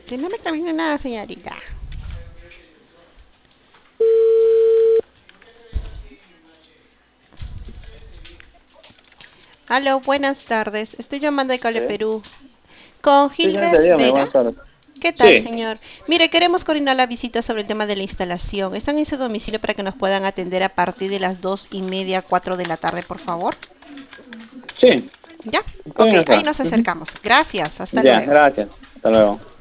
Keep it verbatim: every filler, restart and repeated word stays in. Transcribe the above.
Que no me termine nada, señorita. Aló, buenas tardes. Estoy llamando de Cable Sí, Perú. Con sí, señorita, Gilbert dígame, Vera. buenas tardes. ¿Qué tal, Sí, señor? Mire, queremos coordinar la visita sobre el tema de la instalación. ¿Están en su domicilio para que nos puedan atender a partir de las dos y media, cuatro de la tarde, por favor? sí, ¿Ya? estoy Ok, bien ahí acá. nos Ujú. acercamos. Gracias, hasta Ya, luego. gracias. Hasta luego.